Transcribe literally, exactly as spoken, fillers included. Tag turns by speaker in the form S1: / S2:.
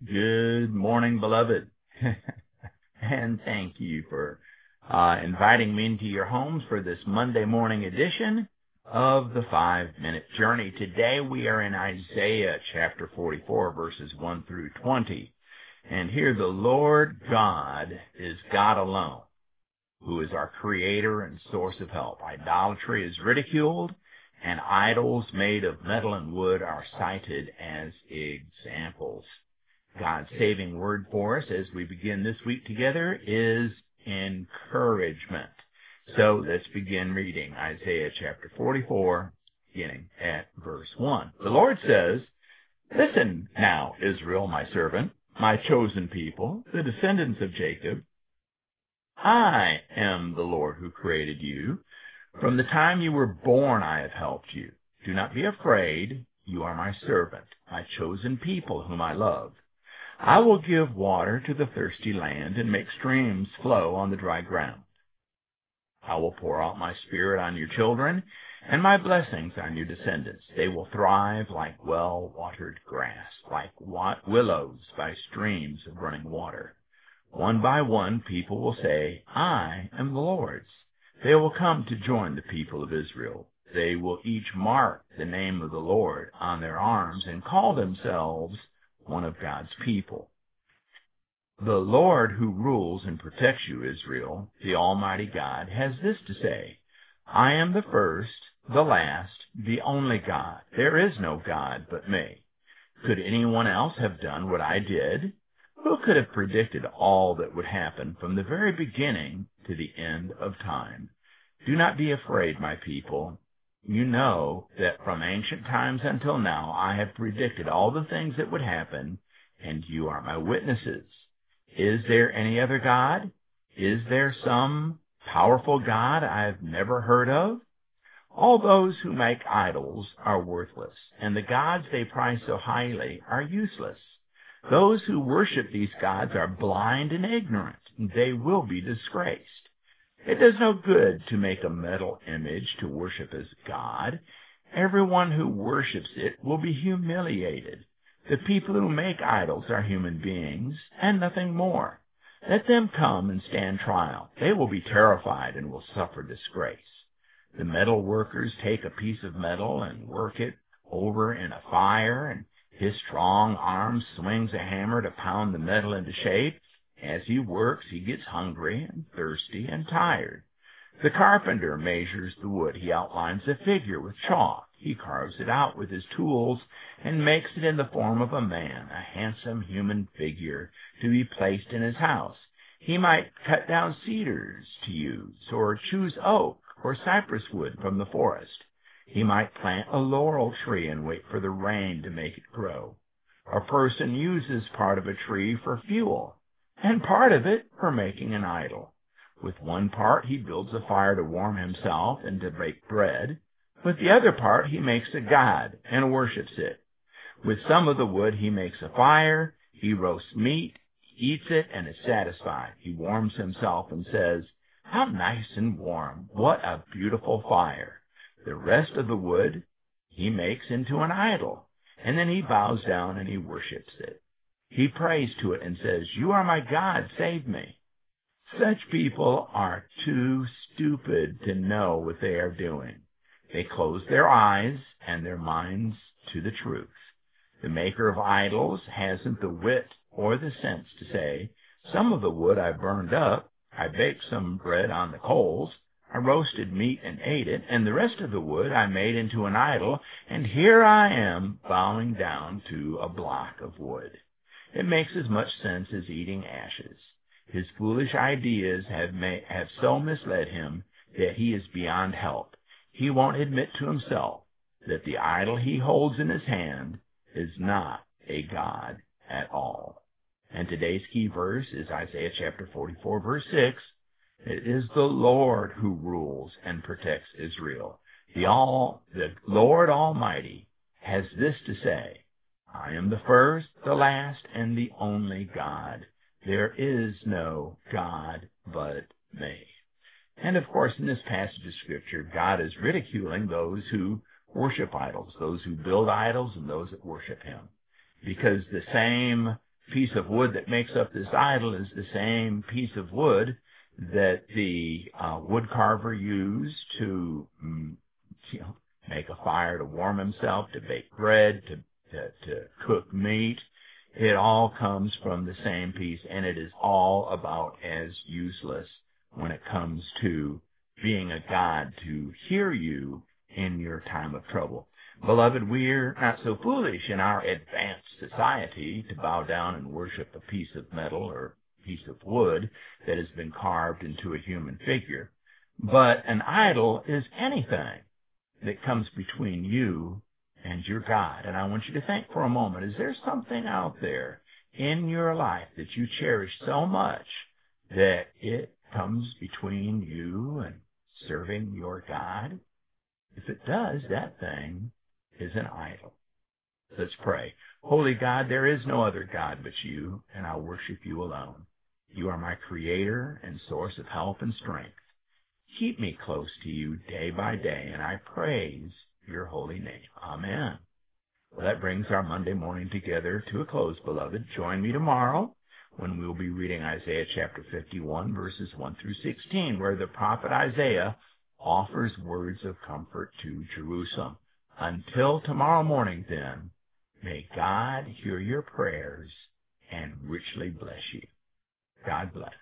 S1: Good morning, beloved. And thank you for uh, inviting me into your homes for this Monday morning edition of the Five-Minute Journey. Today we are in Isaiah chapter forty-four, verses one through twenty. And here the Lord God is God alone, who is our creator and source of help. Idolatry is ridiculed, and idols made of metal and wood are cited as examples. God's saving word for us as we begin this week together is encouragement. So let's begin reading Isaiah chapter forty-four, beginning at verse one. The Lord says, "Listen now, Israel, my servant, my chosen people, the descendants of Jacob. I am the Lord who created you. From the time you were born I have helped you. Do not be afraid. You are my servant, my chosen people whom I love. I will give water to the thirsty land and make streams flow on the dry ground. I will pour out my spirit on your children and my blessings on your descendants. They will thrive like well-watered grass, like willows by streams of running water. One by one, people will say, 'I am the Lord's.' They will come to join the people of Israel. They will each mark the name of the Lord on their arms and call themselves one of God's people. The Lord who rules and protects you, Israel, the Almighty God, has this to say, I am the first, the last, the only God. There is no God but me. Could anyone else have done what I did? Who could have predicted all that would happen from the very beginning to the end of time? Do not be afraid, my people. You know that from ancient times until now I have predicted all the things that would happen, and you are my witnesses. Is there any other God? Is there some powerful God I have never heard of? All those who make idols are worthless, and the gods they prize so highly are useless. Those who worship these gods are blind and ignorant, and they will be disgraced. It does no good to make a metal image to worship as God. Everyone who worships it will be humiliated. The people who make idols are human beings, and nothing more. Let them come and stand trial. They will be terrified and will suffer disgrace. The metal workers take a piece of metal and work it over in a fire, and his strong arm swings a hammer to pound the metal into shape. As he works, he gets hungry and thirsty and tired. The carpenter measures the wood. He outlines a figure with chalk. He carves it out with his tools and makes it in the form of a man, a handsome human figure to be placed in his house. He might cut down cedars to use, or choose oak or cypress wood from the forest. He might plant a laurel tree and wait for the rain to make it grow. A person uses part of a tree for fuel, and part of it for making an idol. With one part he builds a fire to warm himself and to bake bread. With the other part he makes a god and worships it. With some of the wood he makes a fire, he roasts meat, he eats it, and is satisfied. He warms himself and says, 'How nice and warm! What a beautiful fire!' The rest of the wood he makes into an idol, and then he bows down and he worships it. He prays to it and says, 'You are my God, save me.' Such people are too stupid to know what they are doing. They close their eyes and their minds to the truth. The maker of idols hasn't the wit or the sense to say, 'Some of the wood I burned up, I baked some bread on the coals, I roasted meat and ate it, and the rest of the wood I made into an idol, and here I am bowing down to a block of wood.' It makes as much sense as eating ashes. His foolish ideas have, ma- have so misled him that he is beyond help. He won't admit to himself that the idol he holds in his hand is not a God at all." And today's key verse is Isaiah chapter forty-four, verse six. It is the Lord who rules and protects Israel. The, all, the Lord Almighty has this to say, "I am the first, the last, and the only God. There is no God but me." And of course, in this passage of Scripture, God is ridiculing those who worship idols, those who build idols and those that worship him. Because the same piece of wood that makes up this idol is the same piece of wood that the uh, wood carver used to, mm, you know, make a fire to warm himself, to bake bread, to, to, to cook meat. It all comes from the same piece, and it is all about as useless when it comes to being a God to hear you in your time of trouble. Beloved, we're not so foolish in our advanced society to bow down and worship a piece of metal or piece of wood that has been carved into a human figure. But an idol is anything that comes between you and your God. And I want you to think for a moment, is there something out there in your life that you cherish so much that it comes between you and serving your God? If it does, that thing is an idol. Let's pray. Holy God, there is no other God but you, and I worship you alone. You are my creator and source of help and strength. Keep me close to you day by day, and I praise your holy name. Amen. Well, that brings our Monday morning together to a close, beloved. Join me tomorrow when we'll be reading Isaiah chapter fifty-one, verses one through sixteen, where the prophet Isaiah offers words of comfort to Jerusalem. Until tomorrow morning, then, may God hear your prayers and richly bless you. God bless.